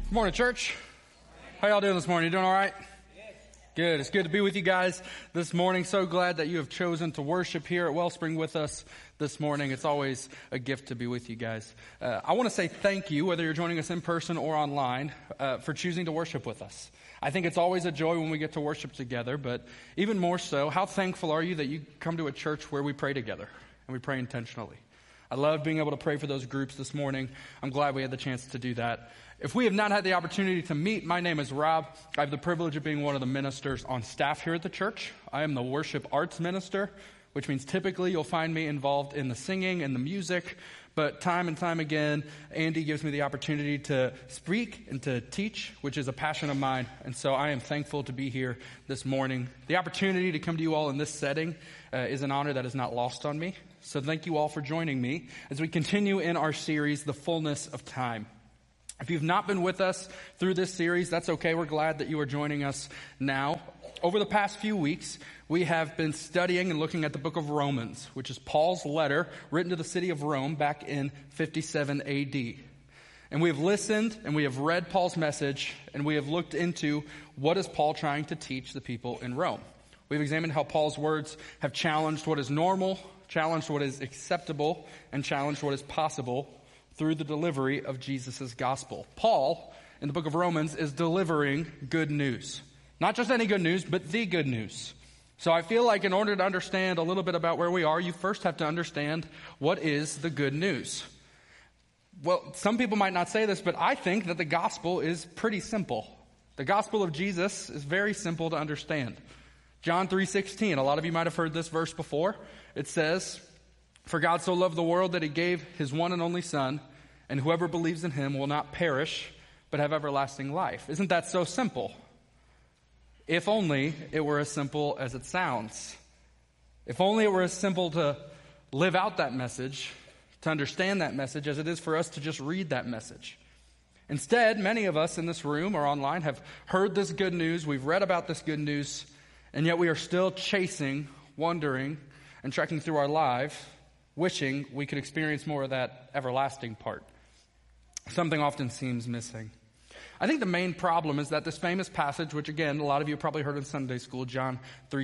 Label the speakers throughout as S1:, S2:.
S1: Good morning, church. How y'all doing this morning? You doing all right? Good. It's good to be with you guys this morning. So glad that you have chosen to worship here at Wellspring with us this morning. It's always a gift to be with you guys. I want to say thank you, whether you're joining us in person or online, for choosing to worship with us. I think it's always a joy when we get to worship together, but even more so, how thankful are you that you come to a church where we pray together and we pray intentionally? I love being able to pray for those groups this morning. I'm glad we had the chance to do that. If we have not had the opportunity to meet, my name is Rob. I have the privilege of being one of the ministers on staff here at the church. I am the worship arts minister, which means typically you'll find me involved in the singing and the music. But time and time again, Andy gives me the opportunity to speak and to teach, which is a passion of mine. And so I am thankful to be here this morning. The opportunity to come to you all in this setting is an honor that is not lost on me. So thank you all for joining me as we continue in our series, The Fullness of Time. If you've not been with us through this series, that's okay. We're glad that you are joining us now. Over the past few weeks, we have been studying and looking at the book of Romans, which is Paul's letter written to the city of Rome back in 57 AD. And we have listened and we have read Paul's message and we have looked into what is Paul trying to teach the people in Rome. We've examined how Paul's words have challenged what is normal, challenged what is acceptable, and challenged what is possible through the delivery of Jesus' gospel. Paul, in the book of Romans, is delivering good news. Not just any good news, but the good news. So I feel like in order to understand a little bit about where we are, you first have to understand what is the good news. Well, some people might not say this, but I think that the gospel is pretty simple. The gospel of Jesus is very simple to understand. John 3:16, a lot of you might have heard this verse before. It says, "For God so loved the world that he gave his one and only Son, and whoever believes in him will not perish, but have everlasting life." Isn't that so simple? If only it were as simple as it sounds. If only it were as simple to live out that message, to understand that message, as it is for us to just read that message. Instead, many of us in this room or online have heard this good news, we've read about this good news, and yet we are still chasing, wondering, and trekking through our life, wishing we could experience more of that everlasting part. Something often seems missing. I think the main problem is that this famous passage, which again, a lot of you probably heard in Sunday school, John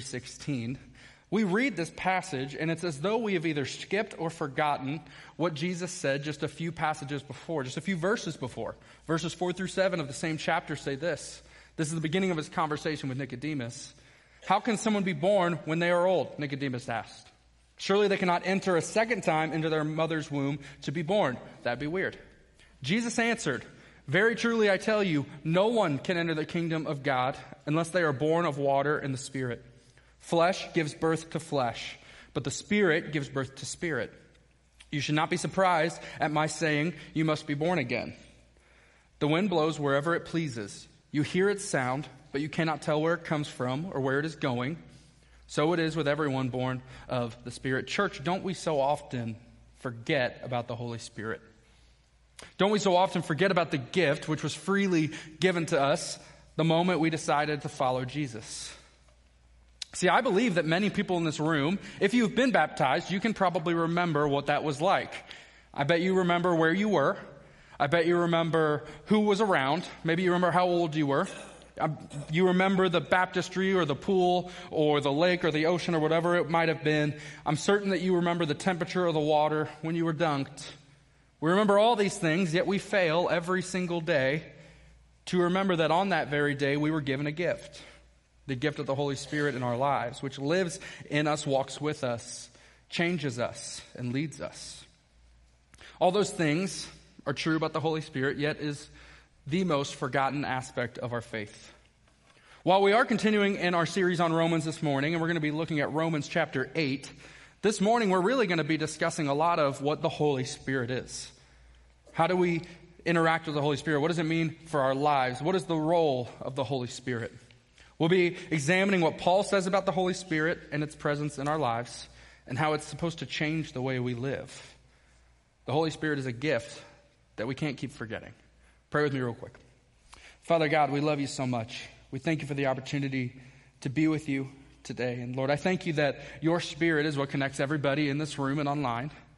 S1: 3:16, we read this passage and it's as though we have either skipped or forgotten what Jesus said just a few passages before, just a few verses before. Verses 4-7 of the same chapter say this. This is the beginning of his conversation with Nicodemus. "How can someone be born when they are old?" Nicodemus asked. "Surely they cannot enter a second time into their mother's womb to be born." That'd be weird. Jesus answered, "Very truly I tell you, no one can enter the kingdom of God unless they are born of water and the Spirit. Flesh gives birth to flesh, but the Spirit gives birth to spirit. You should not be surprised at my saying, 'You must be born again.' The wind blows wherever it pleases. You hear its sound, but you cannot tell where it comes from or where it is going. So it is with everyone born of the Spirit." Church, don't we so often forget about the Holy Spirit? Don't we so often forget about the gift which was freely given to us the moment we decided to follow Jesus? See, I believe that many people in this room, if you've been baptized, you can probably remember what that was like. I bet you remember where you were. I bet you remember who was around. Maybe you remember how old you were. You remember the baptistry or the pool or the lake or the ocean or whatever it might have been. I'm certain that you remember the temperature of the water when you were dunked. We remember all these things, yet we fail every single day to remember that on that very day we were given a gift. The gift of the Holy Spirit in our lives, which lives in us, walks with us, changes us, and leads us. All those things are true about the Holy Spirit, yet is the most forgotten aspect of our faith. While we are continuing in our series on Romans this morning, and we're going to be looking at Romans chapter 8, this morning we're really going to be discussing a lot of what the Holy Spirit is. How do we interact with the Holy Spirit? What does it mean for our lives? What is the role of the Holy Spirit? We'll be examining what Paul says about the Holy Spirit and its presence in our lives and how it's supposed to change the way we live. The Holy Spirit is a gift that we can't keep forgetting. Pray with me real quick. Father God, we love you so much. We thank you for the opportunity to be with you today. And Lord, I thank you that your Spirit is what connects everybody in this room and online.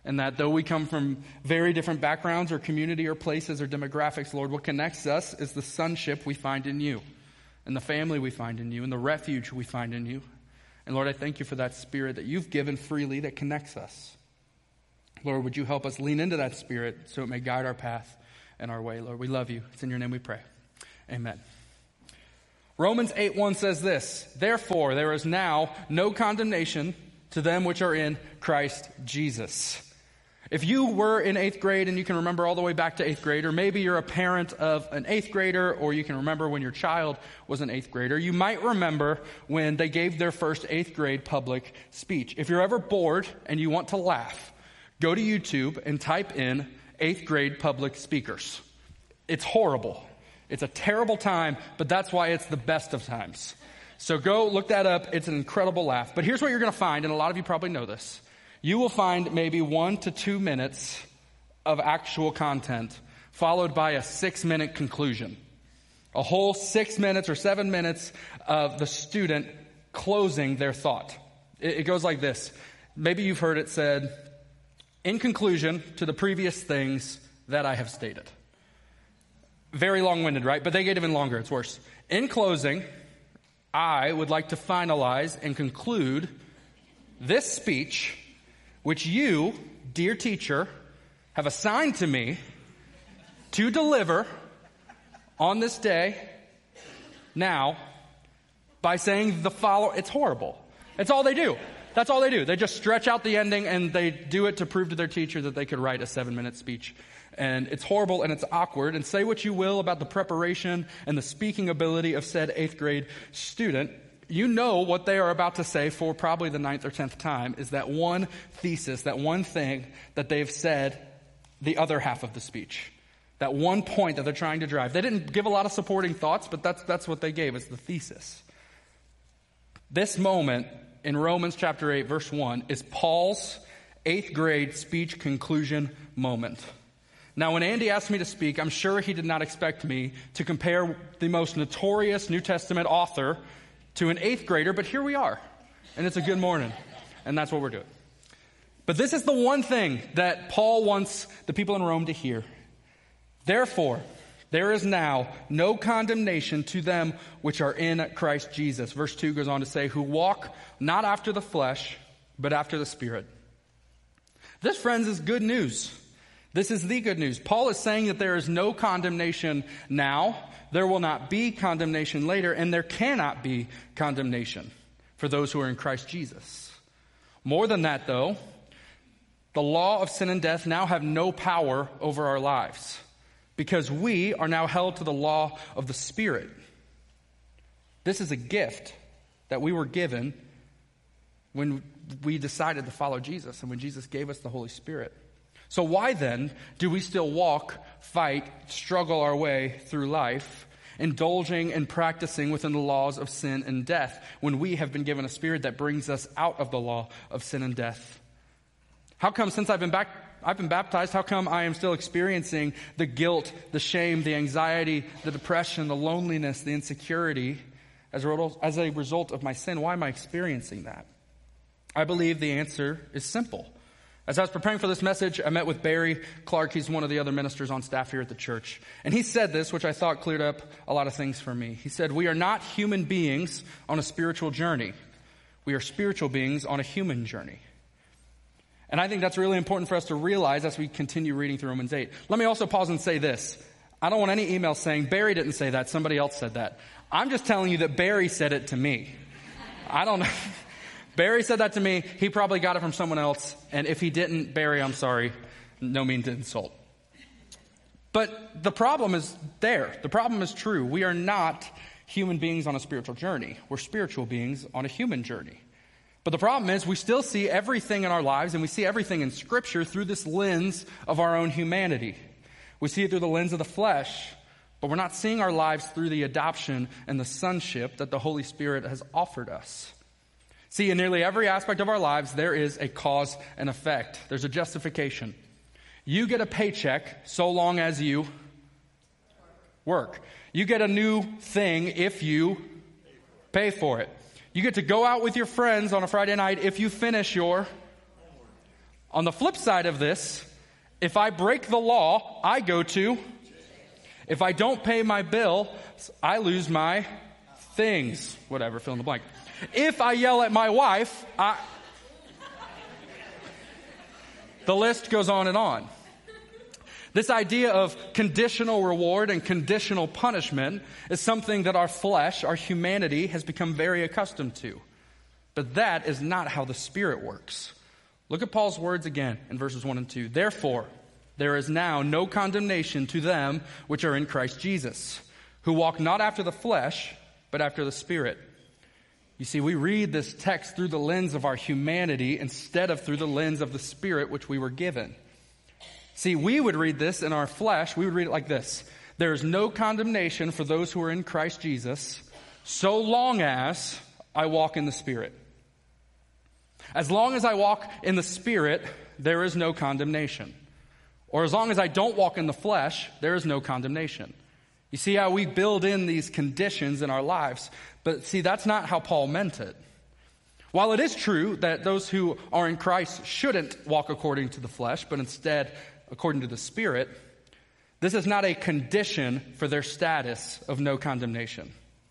S1: And that though we come from very different backgrounds or community or places or demographics, Lord, what connects us is the sonship we find in you, and the family we find in you, and the refuge we find in you. And Lord, I thank you for that Spirit that you've given freely that connects us. Lord, would you help us lean into that Spirit so it may guide our path and our way. Lord, we love you. It's in your name we pray. Amen. Romans 8:1 says this, "Therefore there is now no condemnation to them which are in Christ Jesus." If you were in 8th grade and you can remember all the way back to 8th grade, or maybe you're a parent of an 8th grader, or you can remember when your child was an 8th grader, you might remember when they gave their first 8th grade public speech. If you're ever bored and you want to laugh, go to YouTube and type in 8th grade public speakers. It's horrible. It's a terrible time, but that's why it's the best of times. So go look that up. It's an incredible laugh. But here's what you're going to find, and a lot of you probably know this. You will find maybe 1 to 2 minutes of actual content, followed by a 6-minute conclusion. A whole 6 minutes or 7 minutes of the student closing their thought. It goes like this. Maybe you've heard it said, "In conclusion to the previous things that I have stated." Very long-winded, right? But they get even longer. It's worse. "In closing, I would like to finalize and conclude this speech, which you, dear teacher, have assigned to me to deliver on this day now by saying the following." It's horrible. It's all they do. That's all they do. They just stretch out the ending, and they do it to prove to their teacher that they could write a 7-minute speech. And it's horrible and it's awkward. And say what you will about the preparation and the speaking ability of said 8th grade student, you know what they are about to say for probably the 9th or 10th time is that one thesis, that one thing that they've said the other half of the speech. That one point that they're trying to drive. They didn't give a lot of supporting thoughts, but that's what they gave as the thesis. This moment in Romans chapter 8, verse 1 is Paul's 8th grade speech conclusion moment. Now, when Andy asked me to speak, I'm sure he did not expect me to compare the most notorious New Testament author to an 8th grader, but here we are. And it's a good morning. And that's what we're doing. But this is the one thing that Paul wants the people in Rome to hear. "Therefore, there is now no condemnation to them which are in Christ Jesus." Verse 2 goes on to say, "Who walk not after the flesh, but after the Spirit." This, friends, is good news. This is the good news. Paul is saying that there is no condemnation now, there will not be condemnation later, and there cannot be condemnation for those who are in Christ Jesus. More than that, though, the law of sin and death now have no power over our lives because we are now held to the law of the Spirit. This is a gift that we were given when we decided to follow Jesus and when Jesus gave us the Holy Spirit. So why then do we still walk, fight, struggle our way through life, indulging and practicing within the laws of sin and death when we have been given a Spirit that brings us out of the law of sin and death? How come since I've been baptized, how come I am still experiencing the guilt, the shame, the anxiety, the depression, the loneliness, the insecurity as a result of my sin? Why am I experiencing that? I believe the answer is simple. As I was preparing for this message, I met with Barry Clark. He's one of the other ministers on staff here at the church. And he said this, which I thought cleared up a lot of things for me. He said, "We are not human beings on a spiritual journey. We are spiritual beings on a human journey." And I think that's really important for us to realize as we continue reading through Romans 8. Let me also pause and say this. I don't want any emails saying, "Barry didn't say that, somebody else said that." I'm just telling you that Barry said it to me. I don't know. Barry said that to me. He probably got it from someone else. And if he didn't, Barry, I'm sorry. No mean to insult. But the problem is there. The problem is true. We are not human beings on a spiritual journey. We're spiritual beings on a human journey. But the problem is we still see everything in our lives and we see everything in Scripture through this lens of our own humanity. We see it through the lens of the flesh, but we're not seeing our lives through the adoption and the sonship that the Holy Spirit has offered us. See, in nearly every aspect of our lives, there is a cause and effect. There's a justification. You get a paycheck so long as you work. You get a new thing if you pay for it. You get to go out with your friends on a Friday night if you finish your On the flip side of this, if I break the law, I go to. If I don't pay my bill, I lose my things. Whatever, fill in the blank. If I yell at my wife, the list goes on and on. This idea of conditional reward and conditional punishment is something that our flesh, our humanity, has become very accustomed to. But that is not how the Spirit works. Look at Paul's words again in verses 1 and 2. Therefore, there is now no condemnation to them which are in Christ Jesus, who walk not after the flesh, but after the Spirit. You see, we read this text through the lens of our humanity instead of through the lens of the Spirit which we were given. See, we would read this in our flesh. We would read it like this. There is no condemnation for those who are in Christ Jesus, so long as I walk in the Spirit. As long as I walk in the Spirit, there is no condemnation. Or as long as I don't walk in the flesh, there is no condemnation. You see how we build in these conditions in our lives. But see, that's not how Paul meant it. While it is true that those who are in Christ shouldn't walk according to the flesh, but instead according to the Spirit, this is not a condition for their status of no condemnation.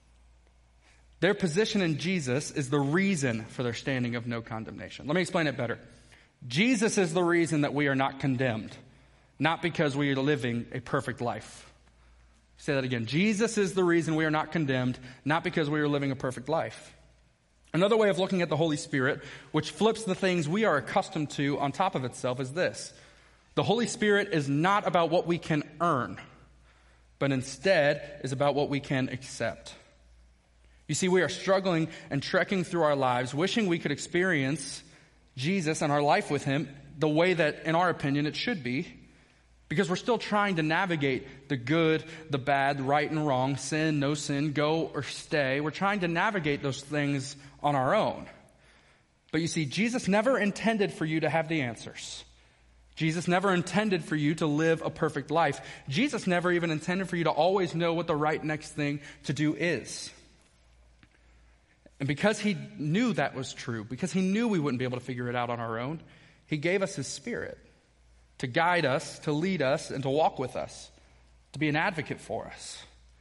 S1: Their position in Jesus is the reason for their standing of no condemnation. Let me explain it better. Jesus is the reason that we are not condemned, not because we are living a perfect life. Say that again. Jesus is the reason we are not condemned, not because we are living a perfect life. Another way of looking at the Holy Spirit, which flips the things we are accustomed to on top of itself, is this. The Holy Spirit is not about what we can earn, but instead is about what we can accept. You see, we are struggling and trekking through our lives, wishing we could experience Jesus and our life with Him the way that, in our opinion, it should be, because we're still trying to navigate the good, the bad, right and wrong, sin, no sin, go or stay. We're trying to navigate those things on our own. But you see, Jesus never intended for you to have the answers. Jesus never intended for you to live a perfect life. Jesus never even intended for you to always know what the right next thing to do is. And because He knew that was true, because He knew we wouldn't be able to figure it out on our own, He gave us His Spirit to guide us, to lead us, and to walk with us, to be an advocate for us.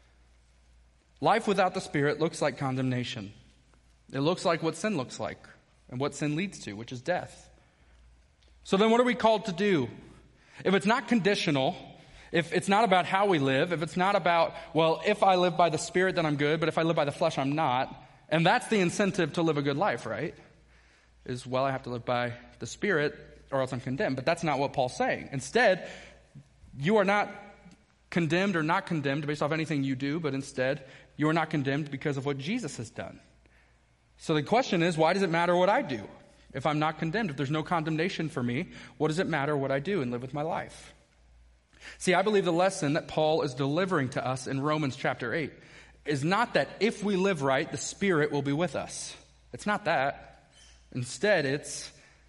S1: Life without the Spirit looks like condemnation. It looks like what sin looks like and what sin leads to, which is death. So then what are we called to do? If it's not conditional, if it's not about how we live, if it's not about, well, if I live by the Spirit, then I'm good, but if I live by the flesh, I'm not. And that's the incentive to live a good life, right? Is, well, I have to live by the Spirit or else I'm condemned. But that's not what Paul's saying. Instead, you are not condemned or not condemned based off anything you do, but instead, you are not condemned because of what Jesus has done. So the question is, why does it matter what I do? If I'm not condemned, if there's no condemnation for me, what does it matter what I do and live with my life? See, I believe the lesson that Paul is delivering to us in Romans chapter 8 is not that if we live right, the Spirit will be with us. It's not that. Instead, it's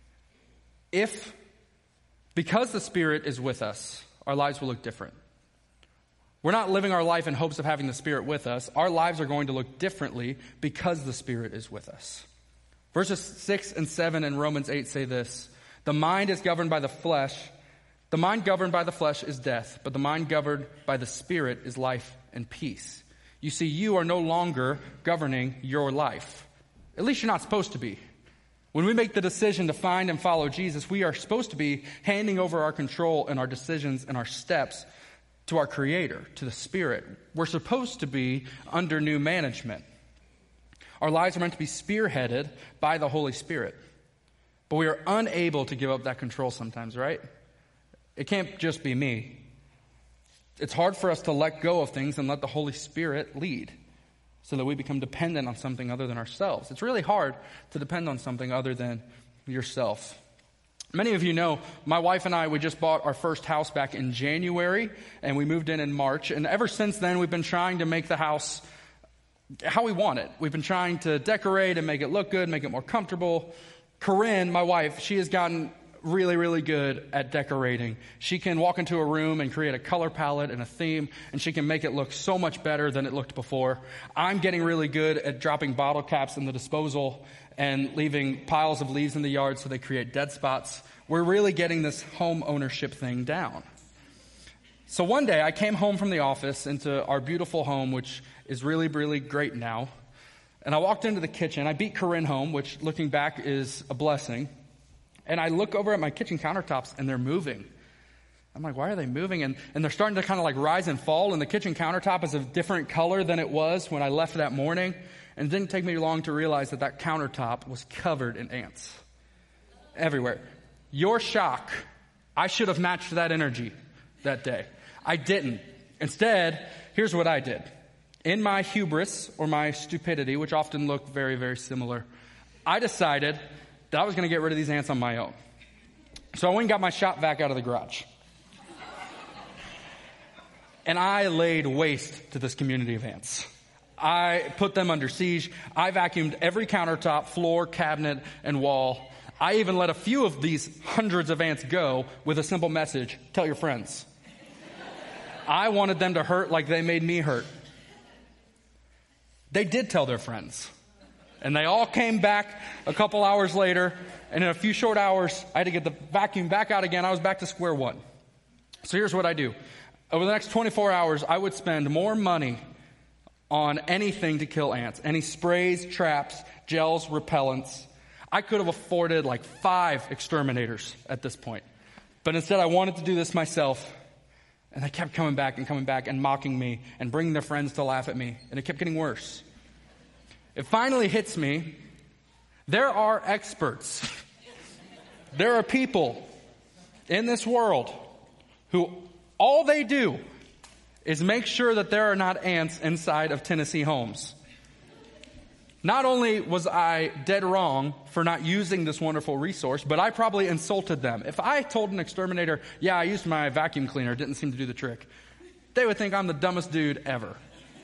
S1: because the Spirit is with us, our lives will look different. We're not living our life in hopes of having the Spirit with us. Our lives are going to look differently because the Spirit is with us. Verses 6 and 7 in Romans 8 say this. The mind is governed by the flesh. The mind governed by the flesh is death, but the mind governed by the Spirit is life and peace. You see, you are no longer governing your life. At least you're not supposed to be. When we make the decision to find and follow Jesus, we are supposed to be handing over our control and our decisions and our steps to our Creator, to the Spirit. We're supposed to be under new management. Our lives are meant to be spearheaded by the Holy Spirit. But we are unable to give up that control sometimes, right? It can't just be me. It's hard for us to let go of things and let the Holy Spirit lead so that we become dependent on something other than ourselves. It's really hard to depend on something other than yourself. Many of you know, my wife and I, we just bought our first house back in January, and we moved in March. And ever since then, we've been trying to make the house how we want it. We've been trying to decorate and make it look good, make it more comfortable. Corinne, my wife, she has gotten really, really good at decorating. She can walk into a room and create a color palette and a theme, and she can make it look so much better than it looked before. I'm getting really good at dropping bottle caps in the disposal and leaving piles of leaves in the yard so they create dead spots. we're really getting this home ownership thing down. So one day I came home from the office into our beautiful home, which is really, really great now. And I walked into the kitchen. I beat Corinne home, which looking back is a blessing. And I look over at my kitchen countertops and they're moving. I'm like, why are they moving? And they're starting to kind of like rise and fall. And the kitchen countertop is a different color than it was when I left that morning. And it didn't take me long to realize that that countertop was covered in ants everywhere. Your shock, I should have matched that energy that day. I didn't. Instead, here's what I did. In my hubris or my stupidity, which often look very, very similar, I decided that I was going to get rid of these ants on my own. So I went and got my shop vac out of the garage. And I laid waste to this community of ants. I put them under siege. I vacuumed every countertop, floor, cabinet, and wall. I even let a few of these hundreds of ants go with a simple message: tell your friends. I wanted them to hurt like they made me hurt. They did tell their friends. And they all came back a couple hours later. And in a few short hours, I had to get the vacuum back out again. I was back to square one. So here's what I do. Over the next 24 hours, I would spend more money on anything to kill ants. Any sprays, traps, gels, repellents. I could have afforded like 5 exterminators at this point. But instead, I wanted to do this myself. And they kept coming back and mocking me and bringing their friends to laugh at me. And it kept getting worse. It finally hits me. There are experts. There are people in this world who all they do is make sure that there are not ants inside of Tennessee homes. Not only was I dead wrong for not using this wonderful resource, but I probably insulted them. If I told an exterminator, yeah, I used my vacuum cleaner, it didn't seem to do the trick, they would think I'm the dumbest dude ever.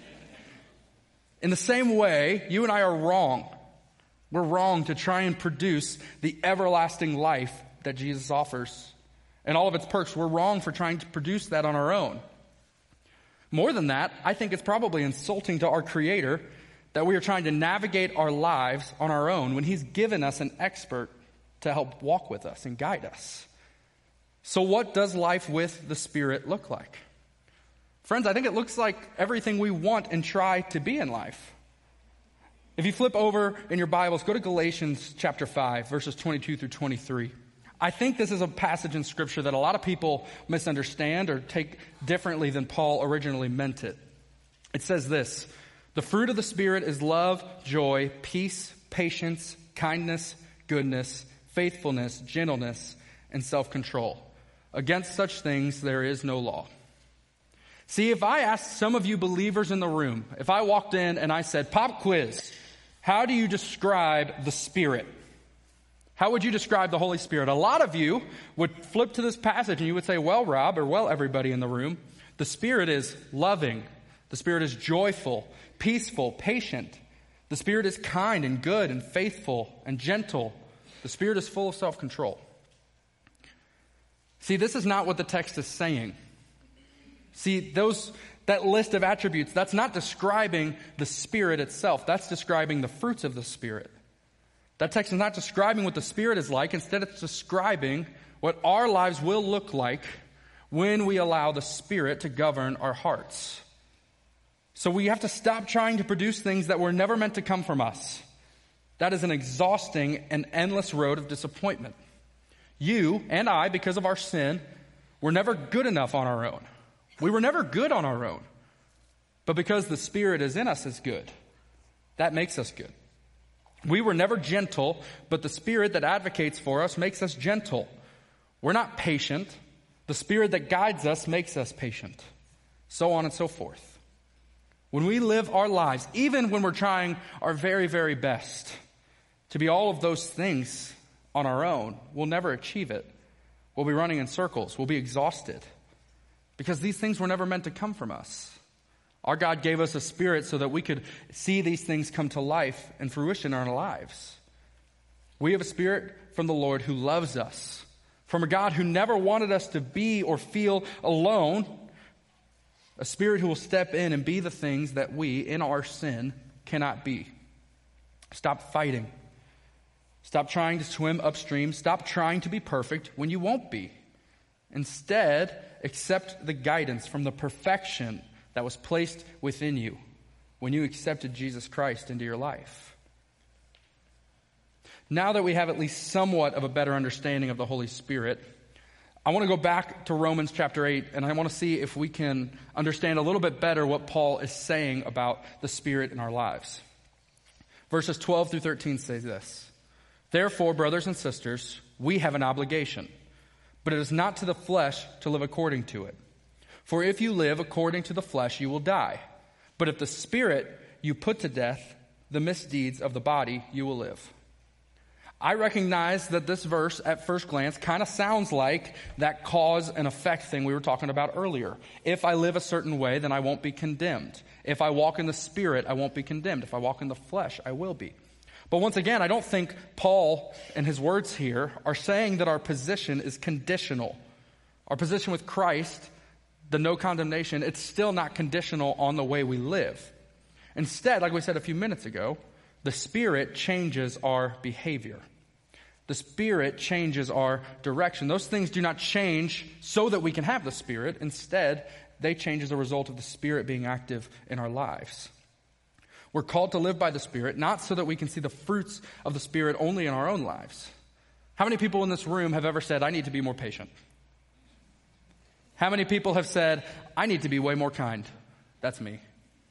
S1: In the same way, you and I are wrong. We're wrong to try and produce the everlasting life that Jesus offers and all of its perks. We're wrong for trying to produce that on our own. More than that, I think it's probably insulting to our Creator that we are trying to navigate our lives on our own when He's given us an expert to help walk with us and guide us. So what does life with the Spirit look like? Friends, I think it looks like everything we want and try to be in life. If you flip over in your Bibles, go to Galatians chapter 5, verses 22 through 23. I think this is a passage in Scripture that a lot of people misunderstand or take differently than Paul originally meant it. It says this: the fruit of the Spirit is love, joy, peace, patience, kindness, goodness, faithfulness, gentleness, and self-control. Against such things there is no law. See, if I asked some of you believers in the room, if I walked in and I said, pop quiz, how do you describe the Spirit? How would you describe the Holy Spirit? A lot of you would flip to this passage and you would say, well, Rob, or well, everybody in the room, the Spirit is loving. The Spirit is joyful, peaceful, patient. The Spirit is kind and good and faithful and gentle. The Spirit is full of self-control. See, this is not what the text is saying. See, that list of attributes, that's not describing the Spirit itself. That's describing the fruits of the Spirit. That text is not describing what the Spirit is like. Instead, it's describing what our lives will look like when we allow the Spirit to govern our hearts. So we have to stop trying to produce things that were never meant to come from us. That is an exhausting and endless road of disappointment. You and I, because of our sin, were never good enough on our own. We were never good on our own. But because the Spirit is in us is good, that makes us good. We were never gentle, but the Spirit that advocates for us makes us gentle. We're not patient. The Spirit that guides us makes us patient. So on and so forth. When we live our lives, even when we're trying our very, very best to be all of those things on our own, we'll never achieve it. We'll be running in circles. We'll be exhausted. Because these things were never meant to come from us. Our God gave us a Spirit so that we could see these things come to life and fruition in our lives. We have a Spirit from the Lord who loves us. From a God who never wanted us to be or feel alone. A Spirit who will step in and be the things that we, in our sin, cannot be. Stop fighting. Stop trying to swim upstream. Stop trying to be perfect when you won't be. Instead, accept the guidance from the perfection that was placed within you when you accepted Jesus Christ into your life. Now that we have at least somewhat of a better understanding of the Holy Spirit, I want to go back to Romans chapter 8, and I want to see if we can understand a little bit better what Paul is saying about the Spirit in our lives. Verses 12 through 13 say this: "Therefore, brothers and sisters, we have an obligation, but it is not to the flesh to live according to it. For if you live according to the flesh, you will die. But if the Spirit you put to death, the misdeeds of the body, you will live." I recognize that this verse, at first glance, kind of sounds like that cause and effect thing we were talking about earlier. If I live a certain way, then I won't be condemned. If I walk in the Spirit, I won't be condemned. If I walk in the flesh, I will be. But once again, I don't think Paul and his words here are saying that our position is conditional. Our position with Christ, the no condemnation, it's still not conditional on the way we live. Instead, like we said a few minutes ago, the Spirit changes our behavior. The Spirit changes our direction. Those things do not change so that we can have the Spirit. Instead, they change as a result of the Spirit being active in our lives. We're called to live by the Spirit, not so that we can see the fruits of the Spirit only in our own lives. How many people in this room have ever said, "I need to be more patient"? How many people have said, "I need to be way more kind"? That's me.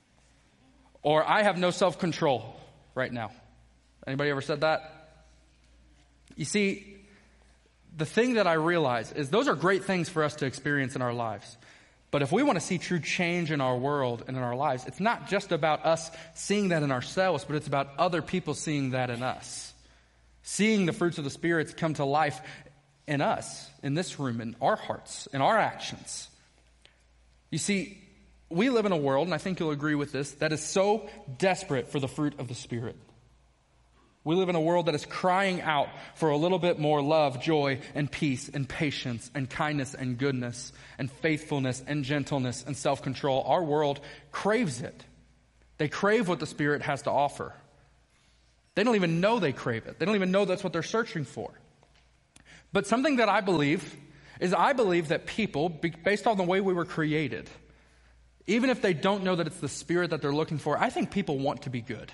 S1: Or, "I have no self-control right now"? Anybody ever said that? You see, the thing that I realize is those are great things for us to experience in our lives. But if we want to see true change in our world and in our lives, it's not just about us seeing that in ourselves, but it's about other people seeing that in us. Seeing the fruits of the Spirit come to life in us, in this room, in our hearts, in our actions. You see, we live in a world, and I think you'll agree with this, that is so desperate for the fruit of the Spirit. We live in a world that is crying out for a little bit more love, joy, and peace, and patience, and kindness, and goodness, and faithfulness, and gentleness, and self-control. Our world craves it. They crave what the Spirit has to offer. They don't even know they crave it. They don't even know that's what they're searching for. But something that I believe is that people, based on the way we were created, even if they don't know that it's the Spirit that they're looking for, I think people want to be good.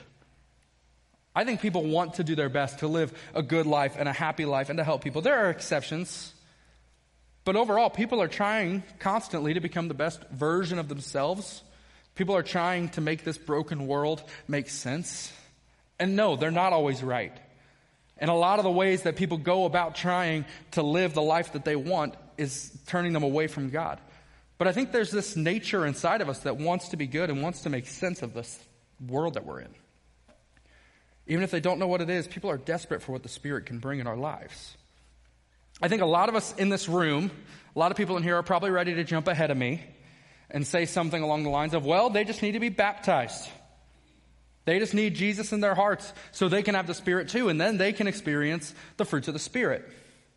S1: I think people want to do their best to live a good life and a happy life and to help people. There are exceptions. But overall, people are trying constantly to become the best version of themselves. People are trying to make this broken world make sense. And no, they're not always right. And a lot of the ways that people go about trying to live the life that they want is turning them away from God. But I think there's this nature inside of us that wants to be good and wants to make sense of this world that we're in. Even if they don't know what it is, people are desperate for what the Spirit can bring in our lives. I think a lot of us in this room, a lot of people in here are probably ready to jump ahead of me and say something along the lines of, well, they just need to be baptized. They just need Jesus in their hearts so they can have the Spirit too, and then they can experience the fruits of the Spirit.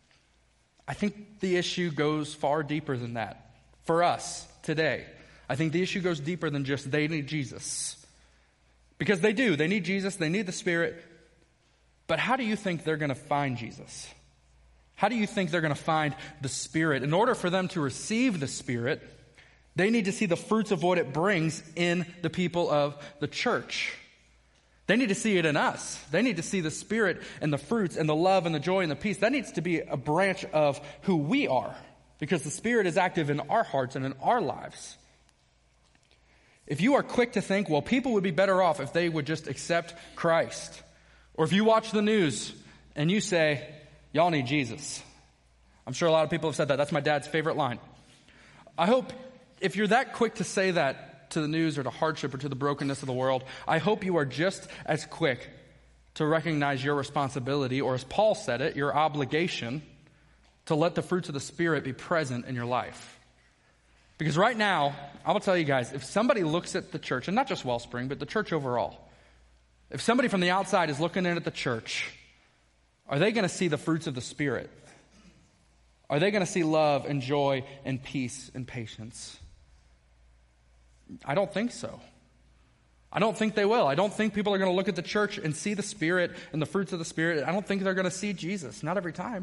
S1: I think the issue goes far deeper than that for us today. I think the issue goes deeper than just they need Jesus. Because they do. They need Jesus. They need the Spirit. But how do you think they're going to find Jesus? How do you think they're going to find the Spirit? In order for them to receive the Spirit, they need to see the fruits of what it brings in the people of the church. They need to see it in us. They need to see the Spirit and the fruits and the love and the joy and the peace. That needs to be a branch of who we are, because the Spirit is active in our hearts and in our lives. If you are quick to think, well, people would be better off if they would just accept Christ. Or if you watch the news and you say, y'all need Jesus. I'm sure a lot of people have said that. That's my dad's favorite line. I hope if you're that quick to say that to the news or to hardship or to the brokenness of the world, I hope you are just as quick to recognize your responsibility, or as Paul said it, your obligation to let the fruits of the Spirit be present in your life. Because right now, I will tell you guys, if somebody looks at the church, and not just Wellspring, but the church overall, if somebody from the outside is looking in at the church, are they going to see the fruits of the Spirit? Are they going to see love and joy and peace and patience? I don't think so. I don't think they will. I don't think people are going to look at the church and see the Spirit and the fruits of the Spirit. I don't think they're going to see Jesus. Not every time.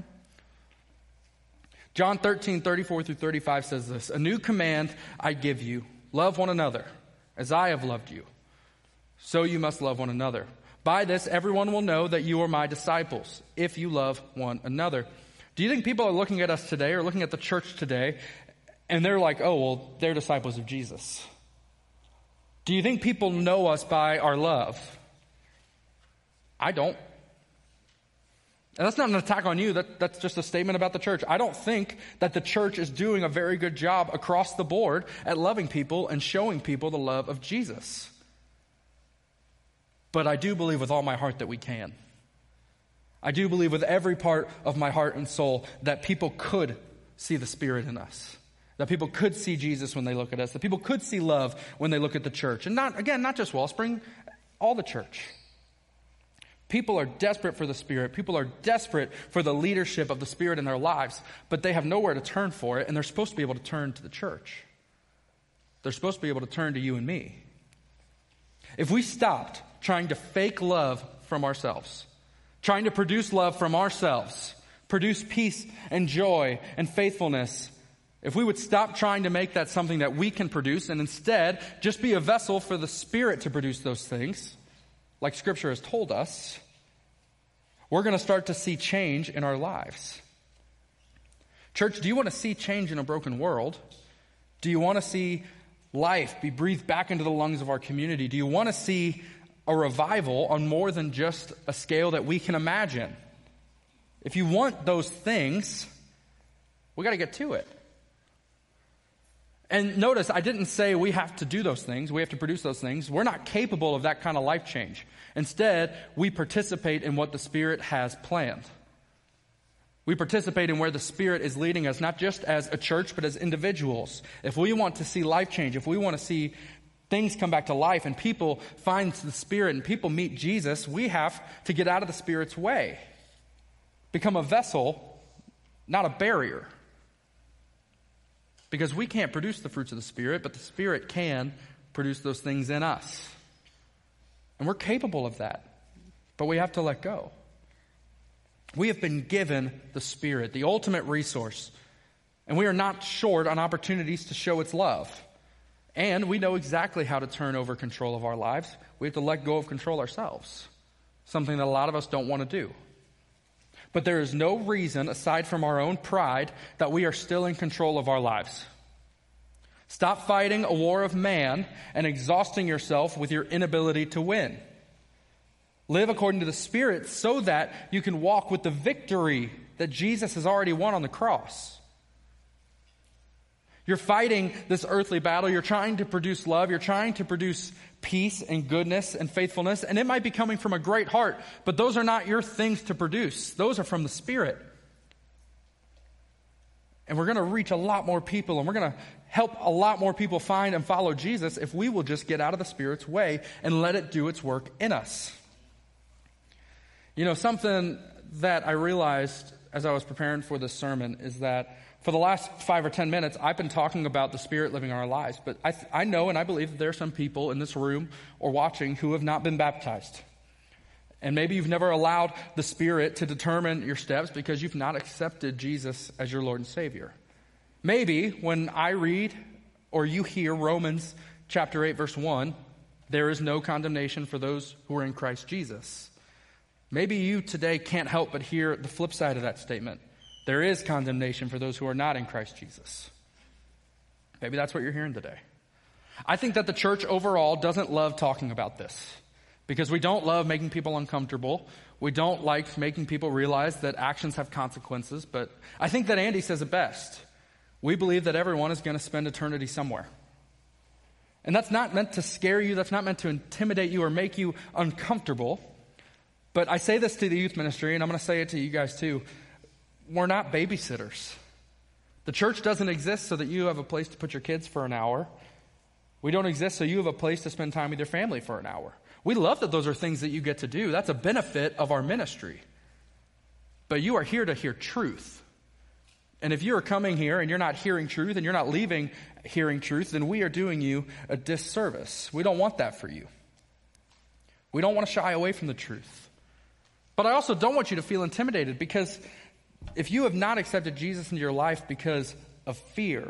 S1: John 13:34-35 says this, "A new command I give you, love one another, as I have loved you. So you must love one another. By this, everyone will know that you are my disciples, if you love one another." Do you think people are looking at us today or looking at the church today, and they're like, oh, well, they're disciples of Jesus? Do you think people know us by our love? I don't. And that's not an attack on you. That's just a statement about the church. I don't think that the church is doing a very good job across the board at loving people and showing people the love of Jesus. But I do believe with all my heart that we can. I do believe with every part of my heart and soul that people could see the Spirit in us. That people could see Jesus when they look at us. That people could see love when they look at the church. And not just Wellspring, all the church. People are desperate for the Spirit. People are desperate for the leadership of the Spirit in their lives, but they have nowhere to turn for it, and they're supposed to be able to turn to the church. They're supposed to be able to turn to you and me. If we stopped trying to fake love from ourselves, trying to produce love from ourselves, produce peace and joy and faithfulness, if we would stop trying to make that something that we can produce and instead just be a vessel for the Spirit to produce those things, like Scripture has told us, we're going to start to see change in our lives. Church, do you want to see change in a broken world? Do you want to see life be breathed back into the lungs of our community? Do you want to see a revival on more than just a scale that we can imagine? If you want those things, we got to get to it. And notice, I didn't say we have to do those things. We have to produce those things. We're not capable of that kind of life change. Instead, we participate in what the Spirit has planned. We participate in where the Spirit is leading us, not just as a church, but as individuals. If we want to see life change, if we want to see things come back to life and people find the Spirit and people meet Jesus, we have to get out of the Spirit's way. Become a vessel, not a barrier. Because we can't produce the fruits of the Spirit, but the Spirit can produce those things in us. And we're capable of that. But we have to let go. We have been given the Spirit, the ultimate resource. And we are not short on opportunities to show its love. And we know exactly how to turn over control of our lives. We have to let go of control ourselves. Something that a lot of us don't want to do. But there is no reason, aside from our own pride, that we are still in control of our lives. Stop fighting a war of man and exhausting yourself with your inability to win. Live according to the Spirit so that you can walk with the victory that Jesus has already won on the cross. You're fighting this earthly battle. You're trying to produce love. You're trying to produce peace and goodness and faithfulness. And it might be coming from a great heart, but those are not your things to produce. Those are from the Spirit. And we're going to reach a lot more people, and we're going to help a lot more people find and follow Jesus if we will just get out of the Spirit's way and let it do its work in us. You know, something that I realized as I was preparing for this sermon is that for the last 5 or 10 minutes, I've been talking about the Spirit living in our lives. But I know and I believe that there are some people in this room or watching who have not been baptized. And maybe you've never allowed the Spirit to determine your steps because you've not accepted Jesus as your Lord and Savior. Maybe when I read or you hear Romans chapter 8, verse 1, there is no condemnation for those who are in Christ Jesus. Maybe you today can't help but hear the flip side of that statement. There is condemnation for those who are not in Christ Jesus. Maybe that's what you're hearing today. I think that the church overall doesn't love talking about this because we don't love making people uncomfortable. We don't like making people realize that actions have consequences. But I think that Andy says it best. We believe that everyone is going to spend eternity somewhere. And that's not meant to scare you. That's not meant to intimidate you or make you uncomfortable. But I say this to the youth ministry, and I'm going to say it to you guys too. We're not babysitters. The church doesn't exist so that you have a place to put your kids for an hour. We don't exist so you have a place to spend time with your family for an hour. We love that those are things that you get to do. That's a benefit of our ministry. But you are here to hear truth. And if you are coming here and you're not hearing truth and you're not leaving hearing truth, then we are doing you a disservice. We don't want that for you. We don't want to shy away from the truth. But I also don't want you to feel intimidated, because if you have not accepted Jesus into your life because of fear,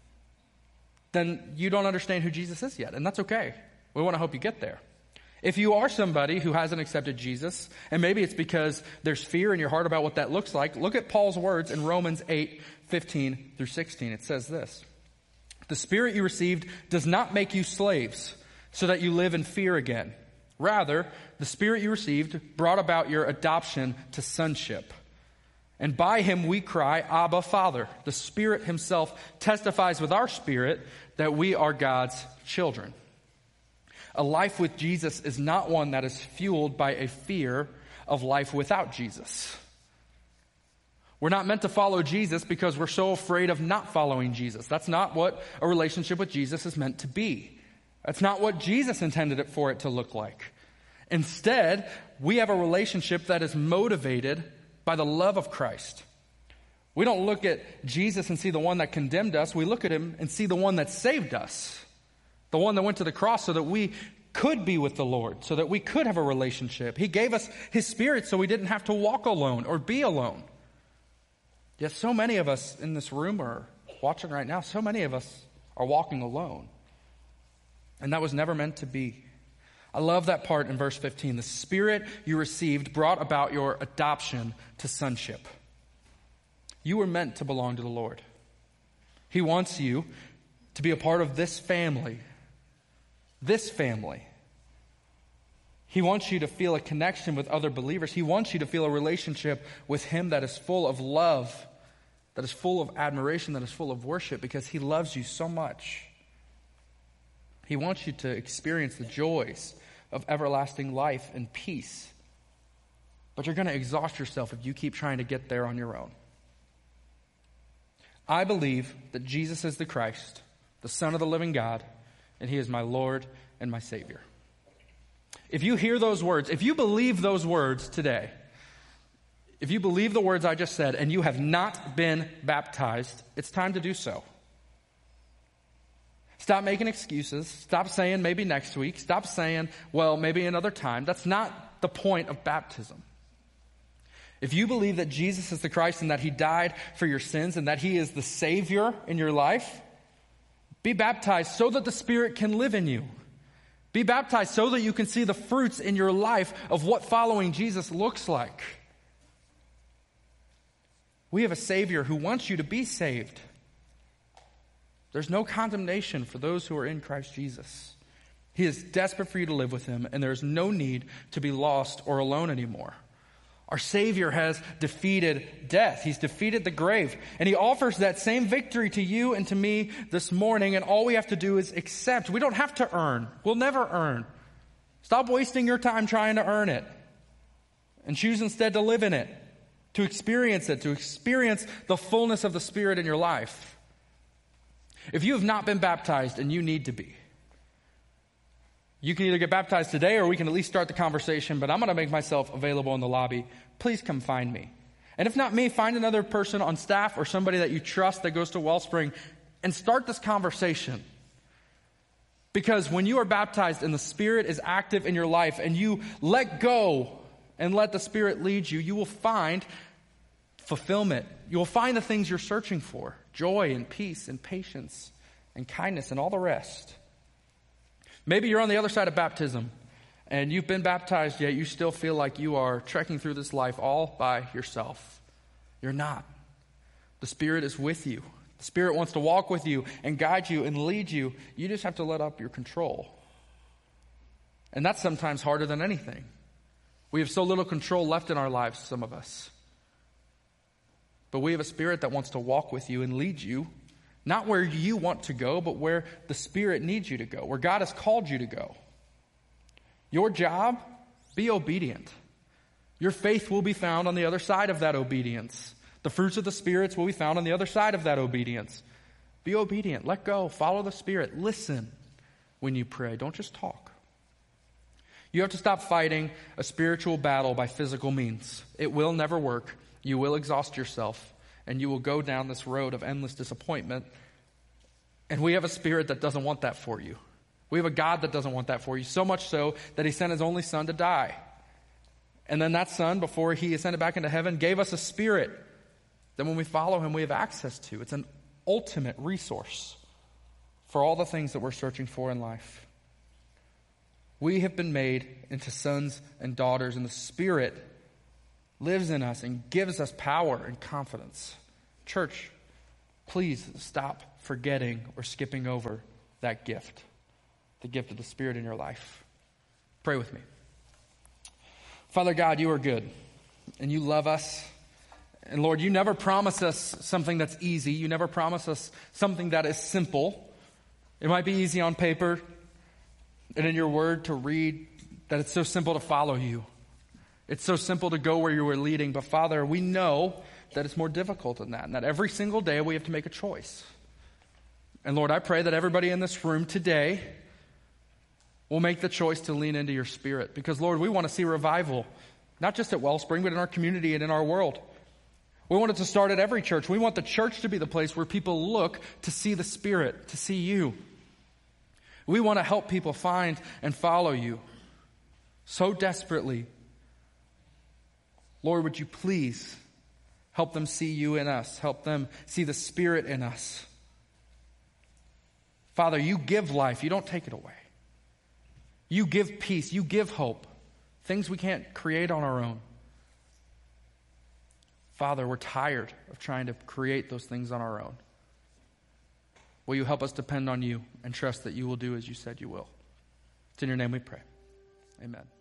S1: then you don't understand who Jesus is yet, and that's okay. We want to help you get there. If you are somebody who hasn't accepted Jesus, and maybe it's because there's fear in your heart about what that looks like, look at Paul's words in Romans 8:15 through 16. It says this: "The Spirit you received does not make you slaves, so that you live in fear again. Rather, the Spirit you received brought about your adoption to sonship. And by him we cry, 'Abba, Father.' The Spirit himself testifies with our spirit that we are God's children." A life with Jesus is not one that is fueled by a fear of life without Jesus. We're not meant to follow Jesus because we're so afraid of not following Jesus. That's not what a relationship with Jesus is meant to be. That's not what Jesus intended it for it to look like. Instead, we have a relationship that is motivated by the love of Christ. We don't look at Jesus and see the one that condemned us. We look at him and see the one that saved us. The one that went to the cross so that we could be with the Lord, so that we could have a relationship. He gave us his Spirit so we didn't have to walk alone or be alone. Yet so many of us in this room or watching right now, so many of us are walking alone. And that was never meant to be. I love that part in verse 15. The Spirit you received brought about your adoption to sonship. You were meant to belong to the Lord. He wants you to be a part of this family. This family. He wants you to feel a connection with other believers. He wants you to feel a relationship with him that is full of love, that is full of admiration, that is full of worship, because he loves you so much. He wants you to experience the joys of everlasting life and peace. But you're going to exhaust yourself if you keep trying to get there on your own. I believe that Jesus is the Christ, the Son of the living God, and he is my Lord and my Savior. If you hear those words, if you believe those words today, if you believe the words I just said and you have not been baptized, it's time to do so. Stop making excuses. Stop saying maybe next week. Stop saying, well, maybe another time. That's not the point of baptism. If you believe that Jesus is the Christ and that he died for your sins and that he is the Savior in your life, be baptized so that the Spirit can live in you. Be baptized so that you can see the fruits in your life of what following Jesus looks like. We have a Savior who wants you to be saved. There's no condemnation for those who are in Christ Jesus. He is desperate for you to live with him, and there's no need to be lost or alone anymore. Our Savior has defeated death. He's defeated the grave. And he offers that same victory to you and to me this morning, and all we have to do is accept. We don't have to earn. We'll never earn. Stop wasting your time trying to earn it, and choose instead to live in it, to experience the fullness of the Spirit in your life. If you have not been baptized and you need to be, you can either get baptized today or we can at least start the conversation, but I'm going to make myself available in the lobby. Please come find me. And if not me, find another person on staff or somebody that you trust that goes to Wellspring and start this conversation. Because when you are baptized and the Spirit is active in your life and you let go and let the Spirit lead you, you will find fulfillment. You will find the things you're searching for. Joy and peace and patience and kindness and all the rest. Maybe you're on the other side of baptism and you've been baptized, yet you still feel like you are trekking through this life all by yourself. You're not. The Spirit is with you. The Spirit wants to walk with you and guide you and lead you. You just have to let up your control. And that's sometimes harder than anything. We have so little control left in our lives, some of us. But we have a Spirit that wants to walk with you and lead you, not where you want to go, but where the Spirit needs you to go, where God has called you to go. Your job, be obedient. Your faith will be found on the other side of that obedience. The fruits of the Spirit will be found on the other side of that obedience. Be obedient. Let go. Follow the Spirit. Listen when you pray. Don't just talk. You have to stop fighting a spiritual battle by physical means. It will never work. You will exhaust yourself, and you will go down this road of endless disappointment. And we have a Spirit that doesn't want that for you. We have a God that doesn't want that for you, so much so that he sent his only son to die. And then that son, before he ascended back into heaven, gave us a spirit that when we follow him, we have access to. It's an ultimate resource for all the things that we're searching for in life. We have been made into sons and daughters, and the Spirit lives in us and gives us power and confidence. Church, please stop forgetting or skipping over that gift, the gift of the Spirit in your life. Pray with me. Father God, you are good, and you love us. And Lord, you never promise us something that's easy. You never promise us something that is simple. It might be easy on paper and in your word to read, that it's so simple to follow you. It's so simple to go where you were leading. But Father, we know that it's more difficult than that, and that every single day we have to make a choice. And Lord, I pray that everybody in this room today will make the choice to lean into your Spirit. Because Lord, we want to see revival, not just at Wellspring, but in our community and in our world. We want it to start at every church. We want the church to be the place where people look to see the Spirit, to see you. We want to help people find and follow you so desperately. Lord, would you please help them see you in us. Help them see the Spirit in us. Father, you give life. You don't take it away. You give peace. You give hope. Things we can't create on our own. Father, we're tired of trying to create those things on our own. Will you help us depend on you and trust that you will do as you said you will? It's in your name we pray. Amen.